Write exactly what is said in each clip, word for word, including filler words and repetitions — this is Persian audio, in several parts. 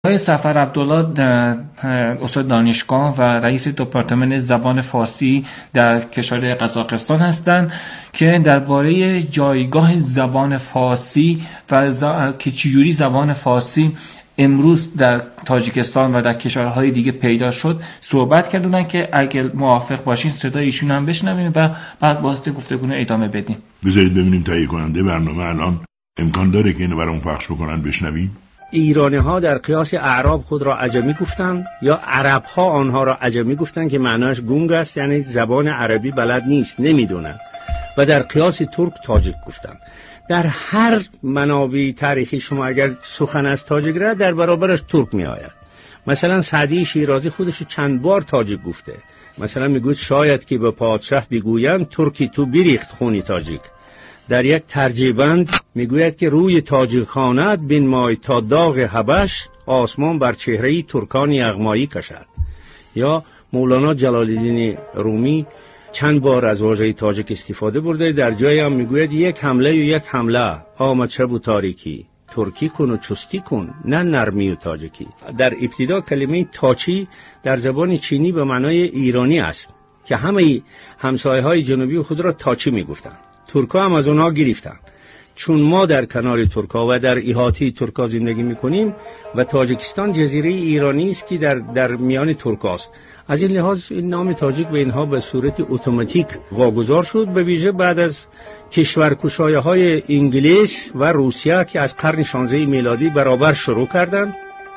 آقای سفر عبدالله استاد دانشگاه و رئیس دپارتمان زبان فارسی در کشور قزاقستان هستند که درباره جایگاه زبان فارسی و ز... که چجوری زبان فارسی امروز در تاجیکستان و در کشورهای دیگه پیدا شد صحبت کردن که اگر موافق باشین صدای ایشون هم بشنویم و بعد واسه گفتگو ادامه بدیم. بذارید ببینیم تهیه کننده برنامه الان امکان داره که اینو برام پخش بکنن بشنویم. ایرانی ها در قیاس اعراب خود را عجمی گفتند یا عرب ها آنها را عجمی گفتند که معناش گونگ است، یعنی زبان عربی بلد نیست، نمیدونن. و در قیاس ترک تاجیک گفتند. در هر منابع تاریخی شما اگر سخن از تاجیک را در برابرش ترک می آید. مثلا سعدی شیرازی خودش چند بار تاجیک گفته. مثلا میگوید شاید که به پادشاه بگویند ترکی تو بریخت خونی تاجیک. در یک ترجیبند میگوید که روی تاجیک خانت بین مای تا داغ حبش آسمان بر چهره ترکان یغمایی کشد. یا مولانا جلال الدین رومی چند بار از واژه تاجیک استفاده برده. در جایی هم میگوید یک حمله و یک حمله آمد شب و تاریکی، ترکی کن و چستی کن نه نرمی و تاجیکی. در ابتدا کلمه تاچی در زبان چینی به معنای ایرانی است که همه همسایه های جنوبی خود را تاچی میگفتند. ترکا هم از اونها گرفتن. چون ما در کنار ترکا و در احاطه ترکا زندگی میکنیم و تاجیکستان جزیره ایرانی است که در در میان ترکاست، از این لحاظ این نام تاجیک به اینها به صورت اتوماتیک واگذار شد، به ویژه بعد از کشورکشایی‌های انگلیس و روسیه که از قرن شانزده میلادی برابر شروع کردند.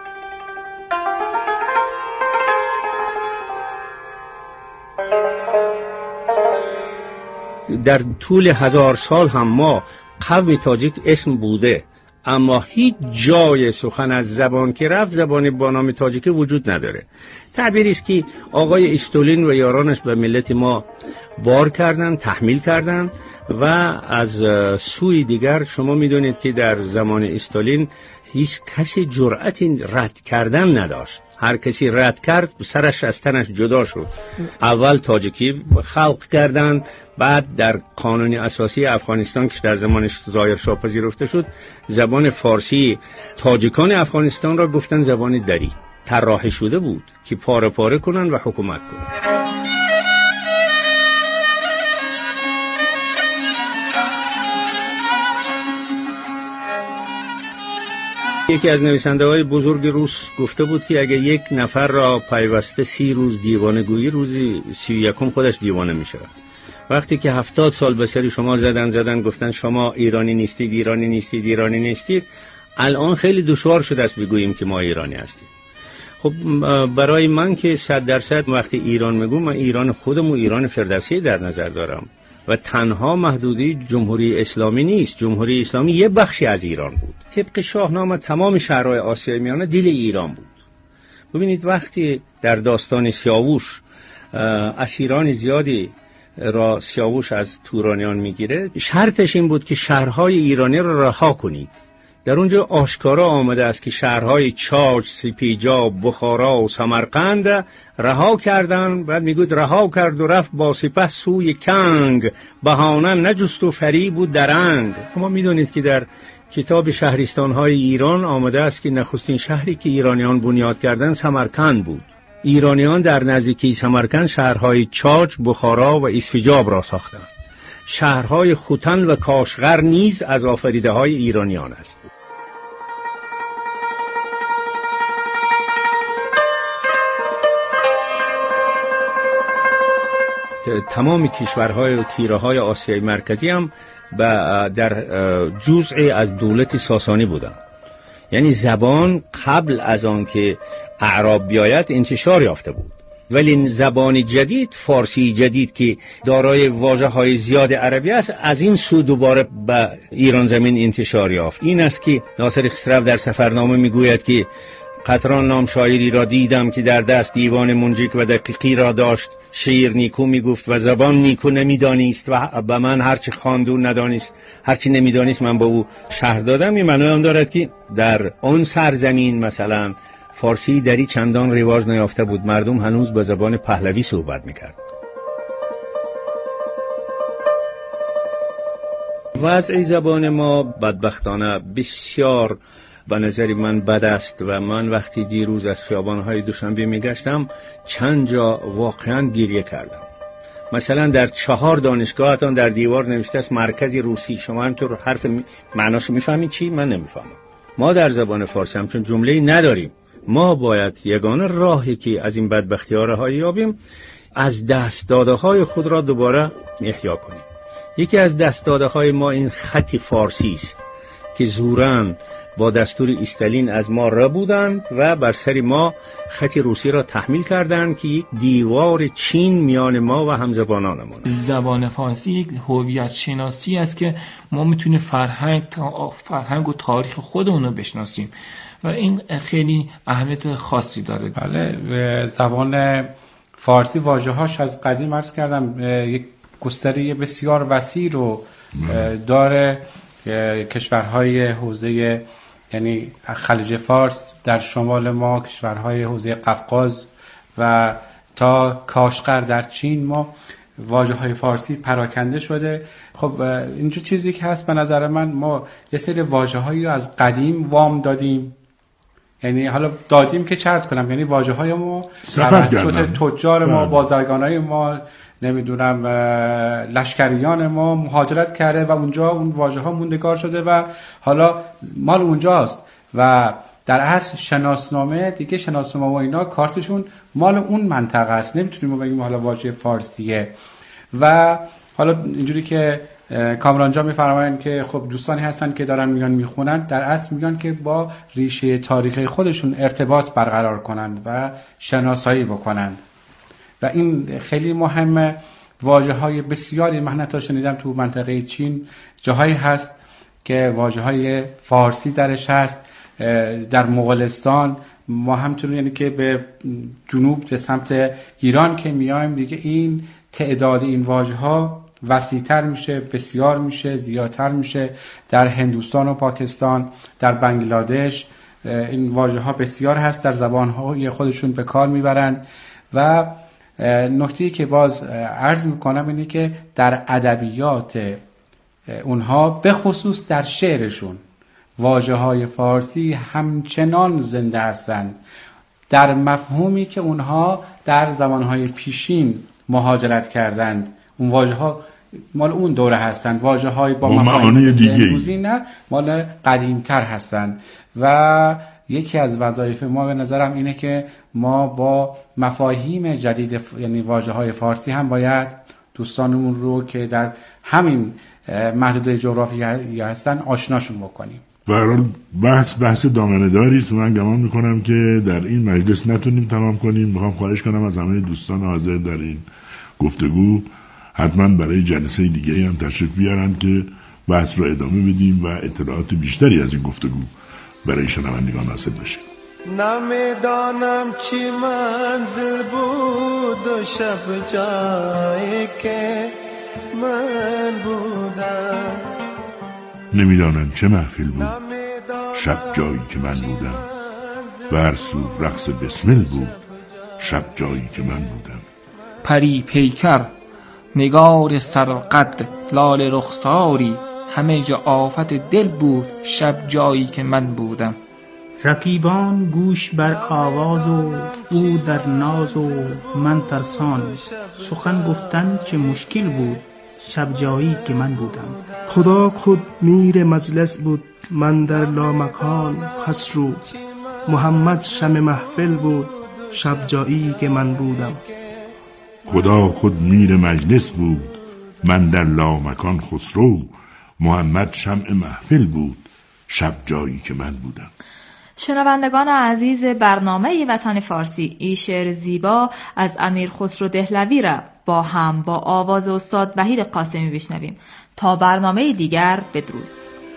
در طول هزار سال هم ما قوم تاجیک اسم بوده، اما هیچ جای سخن از زبان که رفت زبان با نام تاجیک وجود نداره. تعبیری است که آقای استالین و یارانش به ملت ما بار کردن، تحمیل کردن. و از سوی دیگر شما میدونید که در زمان استالین هیچ کسی جرأت رد کردن نداشت. هر کسی رد کرد سرش از تنش جدا شد. اول تاجیکی خلق کردند، بعد در قانون اساسی افغانستان که در زمانش ظاهر شاه پذیرفته شد زبان فارسی تاجیکان افغانستان را گفتن زبان دری. طراحی شده بود که پاره پاره کنن و حکومت کنن. یکی از نویسنده های بزرگ روس گفته بود که اگه یک نفر را پیوسته سی روز دیوانه گویی، روزی سی و یکم خودش دیوانه میشه. وقتی که هفتاد سال به سری شما زدن زدن گفتن شما ایرانی نیستید ایرانی نیستید ایرانی نیستید، الان خیلی دشوار شده است بگوییم که ما ایرانی هستیم. خب برای من که صد درصد وقتی ایران میگم من ایران خودم و ایران فردوسی در نظر دارم و تنها محدودی جمهوری اسلامی نیست. جمهوری اسلامی یه بخشی از ایران بود. طبق شاهنامه تمام شهرهای آسیای میانه دل ایران بود. ببینید وقتی در داستان سیاووش اسیران زیادی را سیاووش از تورانیان میگیره، شرطش این بود که شهرهای ایرانی را رها کنید. در اونجا آشکارا آمده است که شهرهای چاچ، سپیجا، بخارا و سمرقند رها کردن. بعد میگوید رها کرد و رفت با سپه سوی کنگ، بهانه نجست و فریب و درنگ. شما میدونید که در کتاب شهرستان‌های ایران آمده است که نخستین شهری که ایرانیان بنیاد کردن سمرقند بود. ایرانیان در نزدیکی سمرقند شهرهای چاچ، بخارا و اسفجاب را ساختند. شهرهای خوتن و کاشغر نیز از آفریده‌های ایرانیان است. تمام کشورهای و تیره‌های آسیای مرکزی هم در جزء از دولت ساسانی بودند. یعنی زبان قبل از آن که اعراب بیاید انتشار یافته بود، ولی زبان جدید، فارسی جدید که دارای واژه‌های زیاد عربی است، از این سو دوباره به ایران زمین انتشار یافت. این است که ناصر خسرو در سفرنامه میگوید که قطران نام شاعری را دیدم که در دست دیوان منجیک و دقیقی را داشت، شعر نیکو میگفت و زبان نیکو نمیدانیست و به من هرچی خواندون ندانیست، هرچی نمیدانیست من به او شرح دادم. این معنی آن دارد که در آن سرزمین مثلا فارسی دری چندان رواج نیافته بود، مردم هنوز به زبان پهلوی صحبت میکرد. وضع زبان ما بدبختانه بسیار به نظر من بد است و من وقتی دیروز از خیابان‌های دوشنبه میگشتم چند جا واقعا گریه کردم. مثلا در چهار دانشگاهتان در دیوار نوشته است مرکز روسی. شما همینطور حرف معناشو میفهمید چی؟ من نمیفهمم. ما در زبان فارسی همچون جمله‌ای نداریم. ما باید یگانه راهی که از این بدبختی‌ها رهایی یابیم از دست داده‌های خود را دوباره احیا کنیم. یکی از دست داده‌های ما این خط فارسی است که زوراً با دستور استالین از ما را بودند و بر سر ما خط روسی را تحمیل کردند که یک دیوار چین میان ما و همزبانانمان. زبان فارسی یک هویت شناسی است که ما میتونیم فرهنگ فرهنگ و تاریخ خودمون رو بشناسیم و این خیلی اهمیت خاصی داره. بله، زبان فارسی واژه‌هاش از قدیم عرض کردم یک گستره بسیار وسیع رو داره. کشورهای حوزه یعنی خلیج فارس در شمال ما، کشورهای حوزه قفقاز و تا کاشغر در چین ما واژه‌های فارسی پراکنده شده. خب اینجور چیزی که هست به نظر من ما یه سری واژه‌هایی از قدیم وام دادیم، یعنی حالا دادیم که چرت کنم، یعنی واژه‌های ما توسط تجار ما، بازرگانای ما، نمیدونم لشکریان ما مهاجرت کرده و اونجا اون واژه‌ها موندگار شده و حالا مال اونجاست و در اصل شناسنامه دیگه، شناسنامه و اینا کارتشون مال اون منطقه است. نمیتونیم بگیم حالا واژه فارسیه. و حالا اینجوری که کامران جان میفرمایند که خب دوستانی هستن که دارن میان میخونن، در اصل میگن که با ریشه تاریخی خودشون ارتباط برقرار کنند و شناسایی بکنند و این خیلی مهمه. واژه‌های بسیاری من حتی شنیدم تو منطقه چین جاهایی هست که واژه‌های فارسی درش هست. در مغولستان ما همچنین یعنی که به جنوب به سمت ایران که میایم دیگه این تعداد این واژه‌ها وسیع‌تر میشه، بسیار میشه، زیادتر میشه. در هندوستان و پاکستان، در بنگلادش این واژه‌ها بسیار هست، در زبان‌های خودشون به کار میبرند. و نکته‌ای که باز عرض میکنم اینه که در ادبیات اونها به خصوص در شعرشون واژه‌های فارسی همچنان زنده هستند در مفهومی که اونها در زمانهای پیشین مهاجرت کردند. اون واژه‌ها مال اون دوره هستند، واژه‌های با معانی دیگه، نه مال قدیمتر هستند. و یکی از وظایف ما به نظرم اینه که ما با مفاهیم جدید یعنی واژه‌های فارسی هم باید دوستانمون رو که در همین محدوده جغرافیایی هستن آشناشون بکنیم. به هر حال بحث بحث دامنه‌داری است. من گمان میکنم که در این مجلس نتونیم تمام کنیم. میخوام خواهش کنم از همه دوستان حاضر در این گفتگو حتما برای جلسه دیگه هم تشریف بیارن که بحث رو ادامه بدیم و اطلاعات بیشتری از این گفتگو برای شنوندگان حاصل بشه. نمیدانم چی منزل بود و شب جایی که من بودم، نمیدانم چه محفل بود شب جایی که من بودم، و هر سو رقص بسمل بود شب جایی که من بودم. پری پیکر نگار سرقد لال رخساری، همه جا آفت دل بود شب جایی که من بودم. رقیبان گوش بر آواز و او در ناز و من ترسان، سخن گفتن چه مشکل بود شب جایی که من بودم. خدا خود میر مجلس بود من در لامکان خسرو، محمد شم محفل بود شب جایی که من بودم. خدا خود میر مجلس بود من در لامکان خسرو، محمد شمع محفل بود شب جایی که من بودم. شنوندگان عزیز برنامه وطن فارسی، این شعر زیبا از امیر خسرو دهلوی را با هم با آواز استاد وحید قاسمی بشنویم. تا برنامه دیگر بدرود.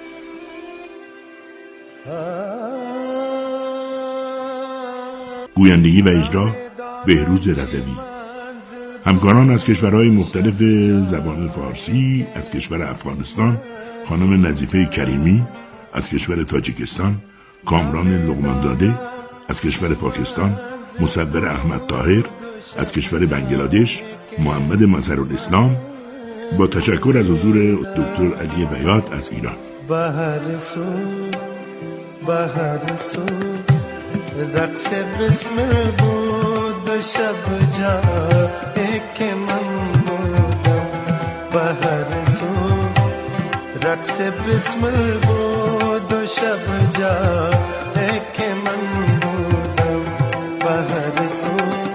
گویندگی و اجرا بهروز رضوی. همکاران از کشورهای مختلف زبان فارسی: از کشور افغانستان خانم نظیفه کریمی، از کشور تاجیکستان کامران لقمانزاده، از کشور پاکستان مصور احمد طاهر، از کشور بنگلادش محمد مظهرالاسلام، با تشکر از حضور دکتر علی بیات از ایران. بهر سو بهر سو رقص بسمل بود و شب جایی که من بودم بهر سو رقص بسمل بود و شب جایی که من بودم بهر سو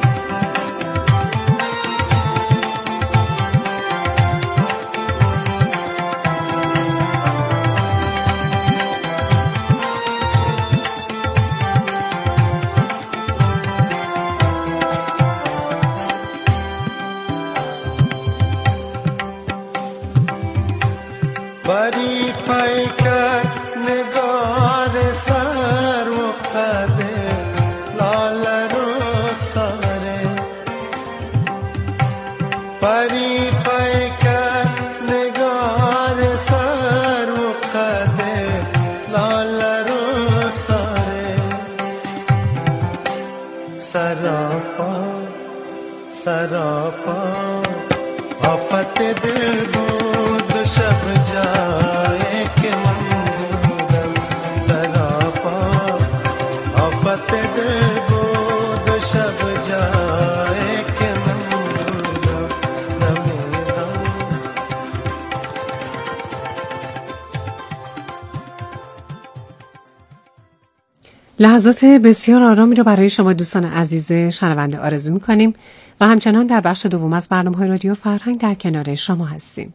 بری پیکر نگار سر و قده لال رخساره بری پیکر نگار سر و قده لال رخساره سراپا سراپا آفت دل بود و شب جایی که من بودم سراپا آفت دل بود و شب جایی که من بودم نمیدم. لحظات بسیار آرامی رو برای شما دوستان عزیز شنونده آرزو می‌کنیم و همچنان در بخش دوم از برنامه‌های رادیو فرهنگ در کنار شما هستیم.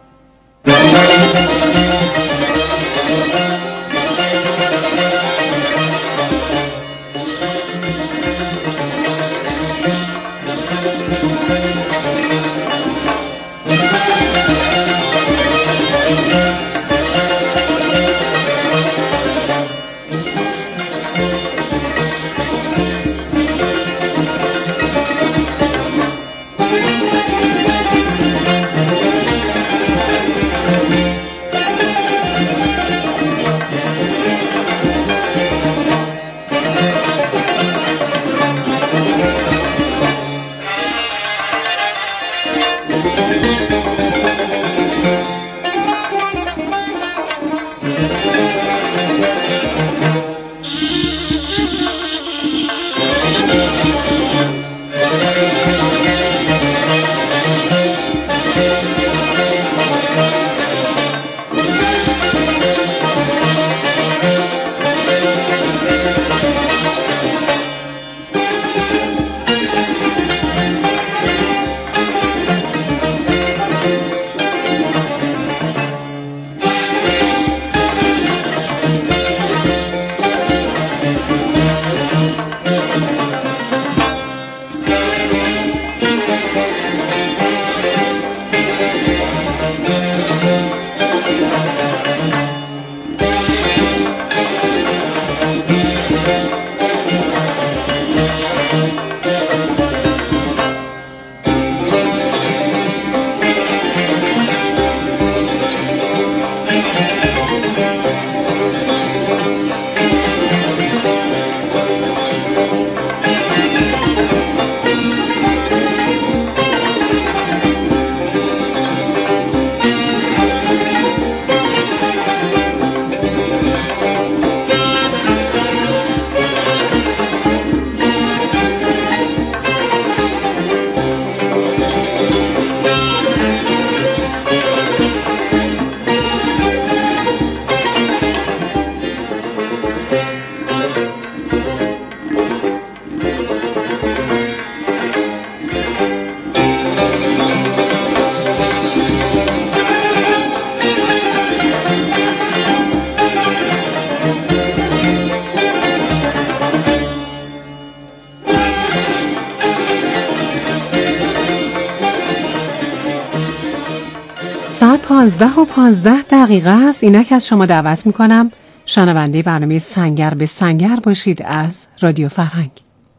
ساعت پانزده و پانزده دقیقه است. اینک از شما دعوت میکنم شنونده برنامه سنگر به سنگر باشید از رادیو فرهنگ.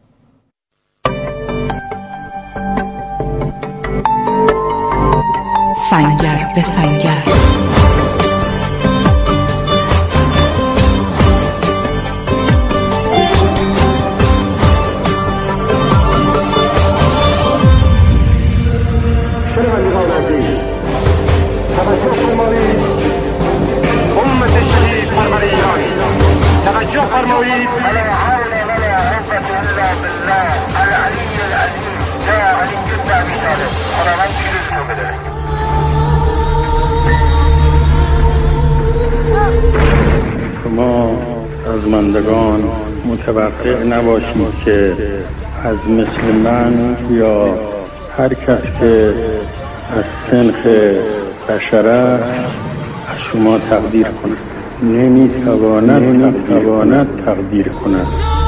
سنگر به سنگر. توجه ادامه داره. شما از مندگان متوقع نباشید که از مثل من یا هر کس که از سنخ بشره از شما تقدیر کند. نمیتواند نمیتواند تقدیر کند.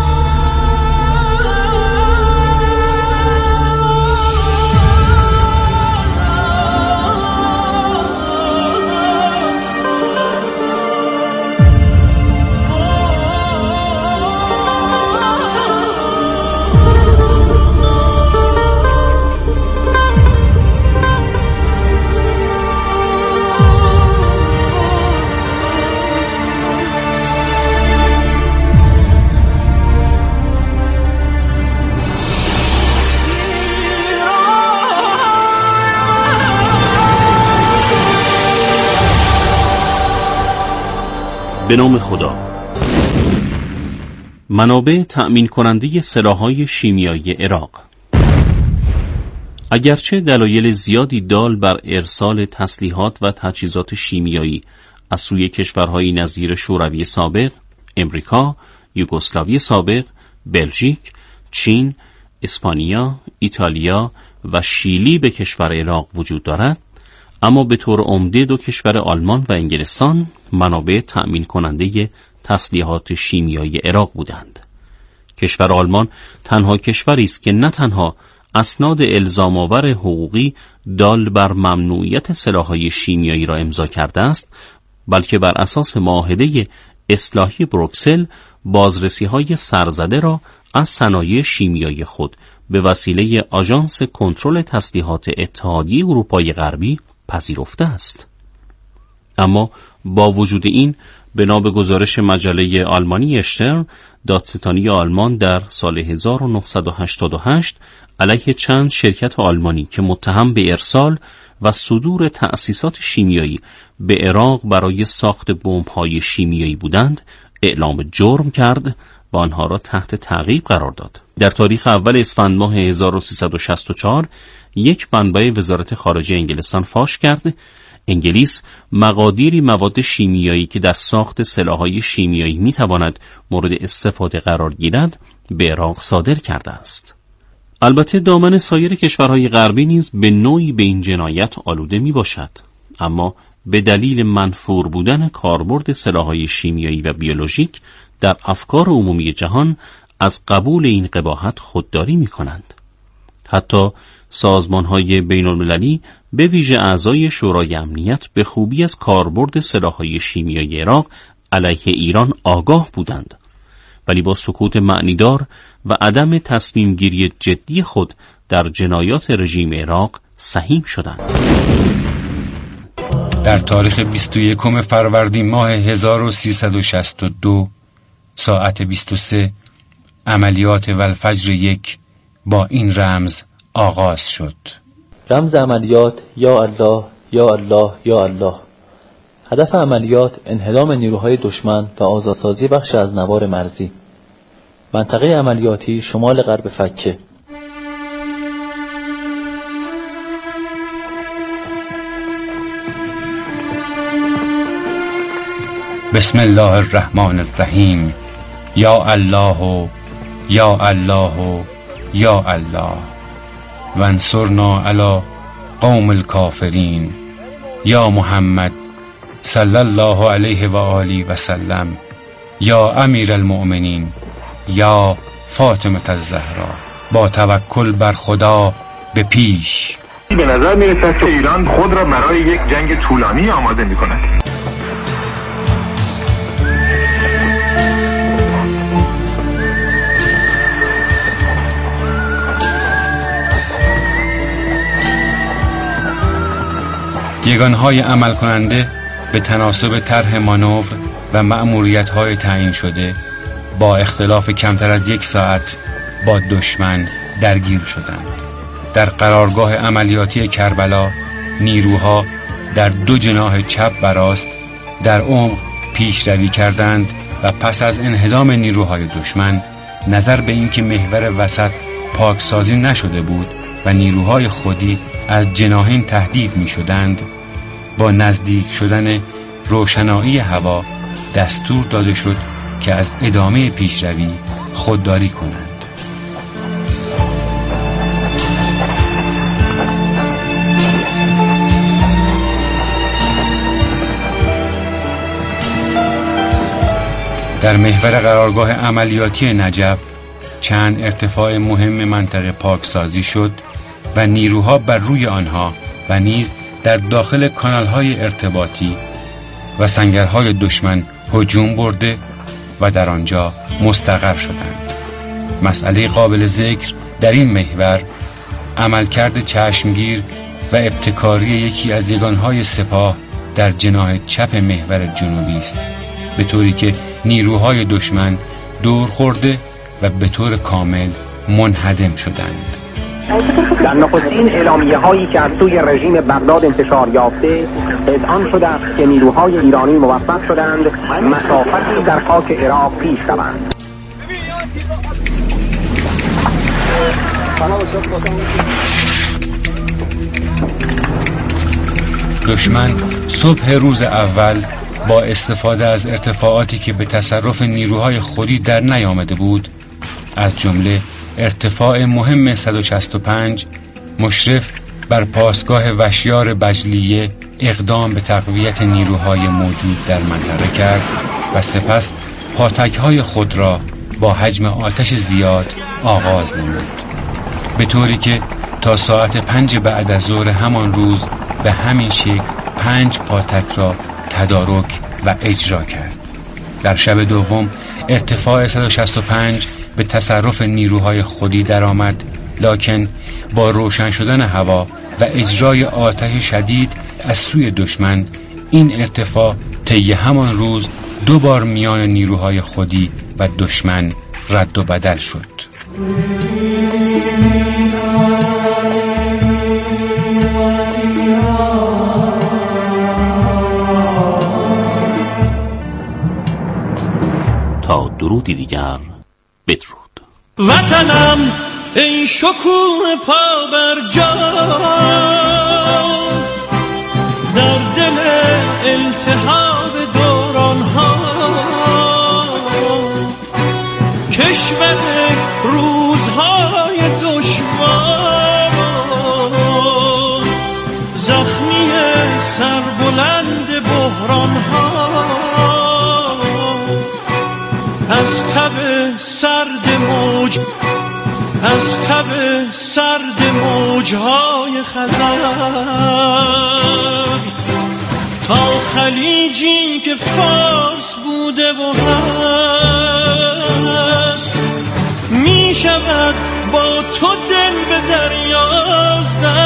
به نام خدا. منابع تأمین کننده سلاح‌های شیمیایی عراق. اگرچه دلایل زیادی دال بر ارسال تسلیحات و تجهیزات شیمیایی از سوی کشورهای نظیر شوروی سابق، امریکا، یوگسلاوی سابق، بلژیک، چین، اسپانیا، ایتالیا و شیلی به کشور عراق وجود دارد، اما به طور عمده دو کشور آلمان و انگلستان منابع تأمین کننده تسلیحات شیمیایی عراق بودند. کشور آلمان تنها کشوری است که نه تنها اسناد الزام آور حقوقی دال بر ممنوعیت سلاح‌های شیمیایی را امضا کرده است، بلکه بر اساس معاهده اصلاحی بروکسل بازرسی‌های سرزده را از صنایع شیمیایی خود به وسیله آژانس کنترل تسلیحات اتحادیه اروپای غربی پذیرفته است. اما با وجود این، بنا به گزارش مجله آلمانی اشترن، دادستانی آلمان در سال هزار و نهصد و هشتاد و هشت علیه چند شرکت آلمانی که متهم به ارسال و صدور تأسیسات شیمیایی به عراق برای ساخت بمب‌های شیمیایی بودند، اعلام جرم کرد و آنها را تحت تعقیب قرار داد. در تاریخ اول اسفند ماه هزار و سیصد و شصت و چهار یک منبع وزارت خارجه انگلستان فاش کرد انگلیس مقادیری مواد شیمیایی که در ساخت سلاح‌های شیمیایی می‌تواند مورد استفاده قرار گیرد به عراق صادر کرده است. البته دامن سایر کشورهای غربی نیز به نوعی به این جنایت آلوده میباشد، اما به دلیل منفور بودن کاربرد سلاح‌های شیمیایی و بیولوژیک در افکار عمومی جهان از قبول این قباحت خودداری می‌کنند. حتی سازمان‌های بین‌المللی به ویژه اعضای شورای امنیت به خوبی از کاربرد سلاح‌های شیمیایی عراق علیه ایران آگاه بودند، ولی با سکوت معنیدار و عدم تصمیم گیری جدی خود در جنایات رژیم عراق سهیم شدند. در تاریخ بیست و یکم فروردین ماه هزار و سیصد و شصت و دو ساعت بیست و سه عملیات والفجر یک با این رمز آغاز شد. رمز عملیات یا الله یا الله یا الله. هدف عملیات انهدام نیروهای دشمن و آزادسازی بخش از نوار مرزی. منطقه عملیاتی شمال غرب فکه. بسم الله الرحمن الرحیم. یا الله یا الله یا الله وانصرنا علی قوم الکافرین. یا محمد صلی الله علیه و آله و سلم. یا امیر المؤمنین. یا فاطمه الزهرا. با توکل بر خدا به پیش. به نظر میرسد که ایران خود را برای یک جنگ طولانی آماده میکند. یگانهای عمل کننده به تناسب طرح مانور و مأموریت‌های تعیین شده با اختلاف کمتر از یک ساعت با دشمن درگیر شدند. در قرارگاه عملیاتی کربلا نیروها در دو جناح چپ و راست در عمق پیشروی کردند و پس از انهدام نیروهای دشمن نظر به اینکه محور وسط پاکسازی نشده بود و نیروهای خودی از جناحین تهدید می شدند، با نزدیک شدن روشنایی هوا دستور داده شد که از ادامه پیشروی خودداری کنند. در محور قرارگاه عملیاتی نجف چند ارتفاع مهم منطقه پاکسازی شد و نیروها بر روی آنها و نیز در داخل کانالهای ارتباطی و سنگرهای دشمن هجوم برده و در آنجا مستقر شدند. مسئله قابل ذکر در این محور عملکرد چشمگیر و ابتکاری یکی از یگانهای سپاه در جناح چپ محور جنوبی است، به طوری که نیروهای دشمن دور خورده و به طور کامل منهدم شدند. در نخستین اعلامیه هایی که از سوی رژیم بغداد انتشار یافته اذعان شده است که نیروهای ایرانی موفق شدند مسافتی در خاک عراق پیش روند. دشمن صبح روز اول با استفاده از ارتفاعاتی که به تصرف نیروهای خودی در نیامده بود، از جمله ارتفاع مهم صد و شصت و پنج مشرف بر پاسگاه وشیار بجلیه، اقدام به تقویت نیروهای موجود در منطقه کرد و سپس پاتک‌های خود را با حجم آتش زیاد آغاز نمود، به طوری که تا ساعت پنج بعد از ظهر همان روز به همین شکل پنج پاتک را تدارک و اجرا کرد. در شب دوم ارتفاع صد و شصت و پنج به تصرف نیروهای خودی درآمد، لکن با روشن شدن هوا و اجرای آتش شدید از سوی دشمن این ارتفاع طی همان روز دو بار میان نیروهای خودی و دشمن رد و بدل شد. تا درودی دیگر بدرود. وطنم ای شکوه پا بر جا، در دل التهاب دوران ها، کشور روزهای دشوار، زخمی سربلند بحران ها، از تب سرد موج از تب سرد موجهای خزر تا خلیجی که فارس بوده و هست، می شود با تو دل به دریا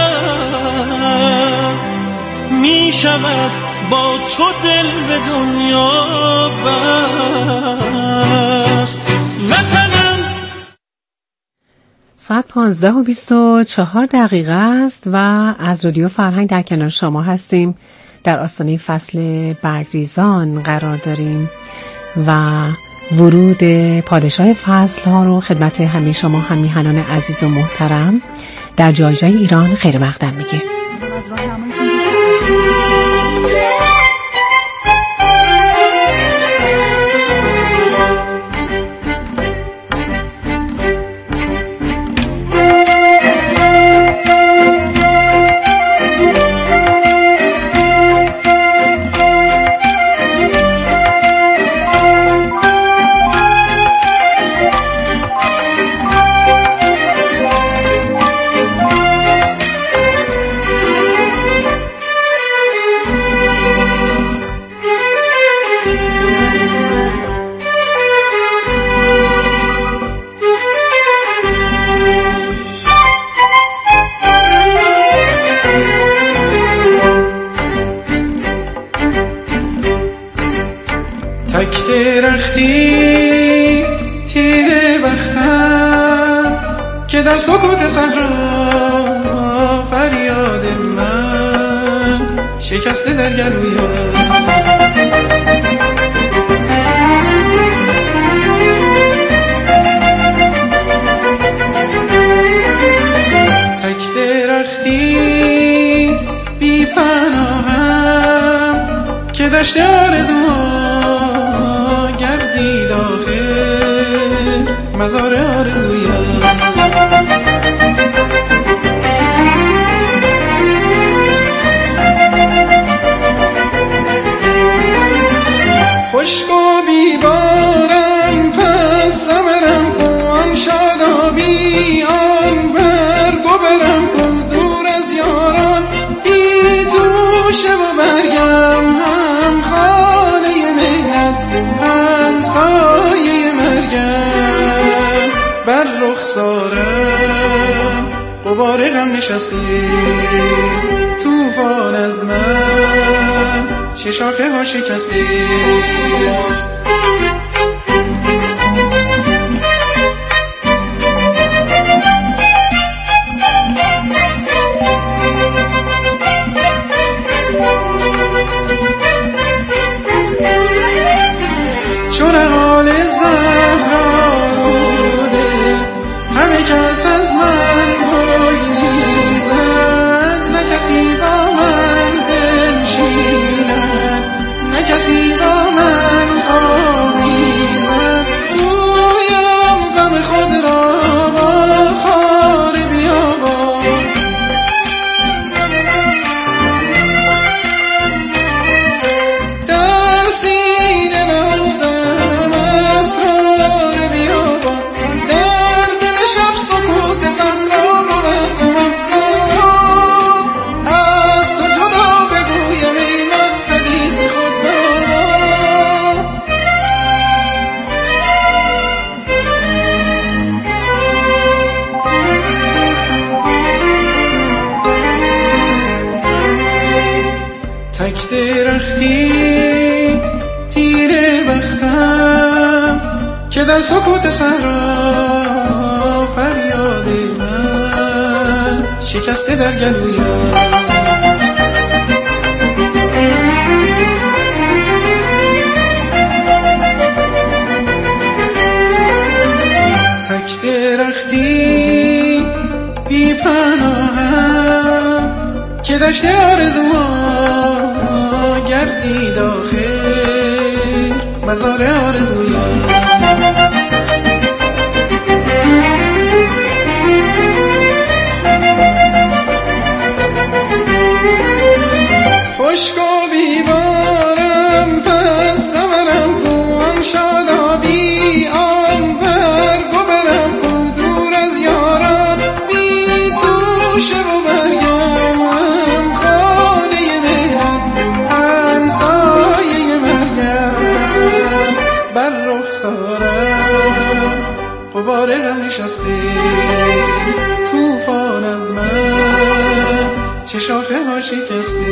زد، می شود با تو دل به دنیا بست. وطنم. ساعت پانزده و بیست و چهار دقیقه است و از رادیو فرهنگ در کنار شما هستیم. در آستانه فصل برگریزان قرار داریم و ورود پادشاه فصل ها رو خدمت همه شما همیهنان عزیز و محترم در جای جای ایران خیر مقدم میگه. در سکوت صحرا فریاد من شکسته در گلویم، تک مزار آرزویم. خشک و بیبارم پس سمرم کو، آن شادابی آن برگ و برم کو، دور از یاران بی توشه و برگم، هم خانه مهنت هم سایه مرگم. بر رخسارم غبار غم نشسته، طوفان از من چه شاخه ها شکسته. چون حال زهرا روده همه کس از من بگریزد، نه کسی با من بنشیند، نه کسی با من آمیزد. گویم غم خود را با خار بیابان، در سینه نهفتم اسرار بیابان، در دل شب سکوت صحرا بود افزا. از تو جدا بگویم ای من حدیث خود بابا. تک درختی تیره بختم که در سکوت صحرا فریاد من شکسته در گلویم. تک درختی بی پناهم که دشت آرزوها گردید آخر مزار آرزویم. خشک و بیبارم پس سمرم کو، آن شادابی آن برگ و برم کو، دور از یاران بی توشه و برگم، هم خانه مهنت هم سایه مرگم. بر رخسارم غبار غم نشسته، طوفان از من چه شاخه ها شکسته.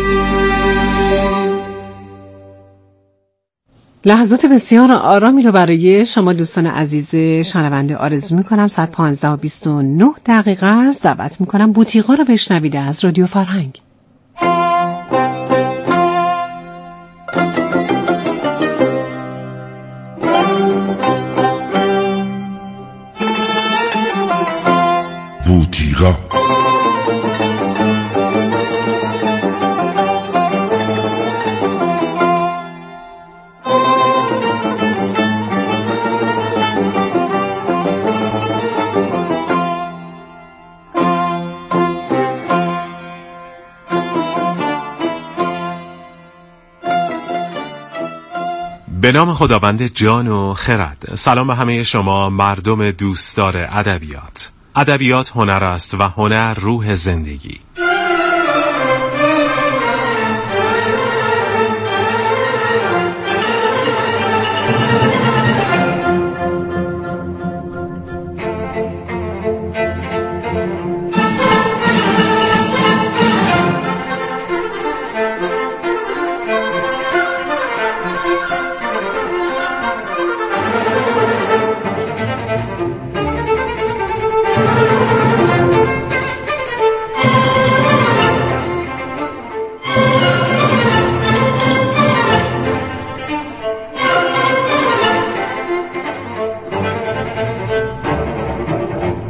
لحظات بسیار آرامی رو برای شما دوستان عزیز شنونده آرزو میکنم. ساعت پانزده و بیست و نه دقیقه است. دعوت میکنم بوتیقا رو بشنوید از رادیو فرهنگ. بوتیقا به نام خداوند جان و خرد. سلام به همه شما مردم دوستدار ادبیات. ادبیات هنر است و هنر روح زندگی.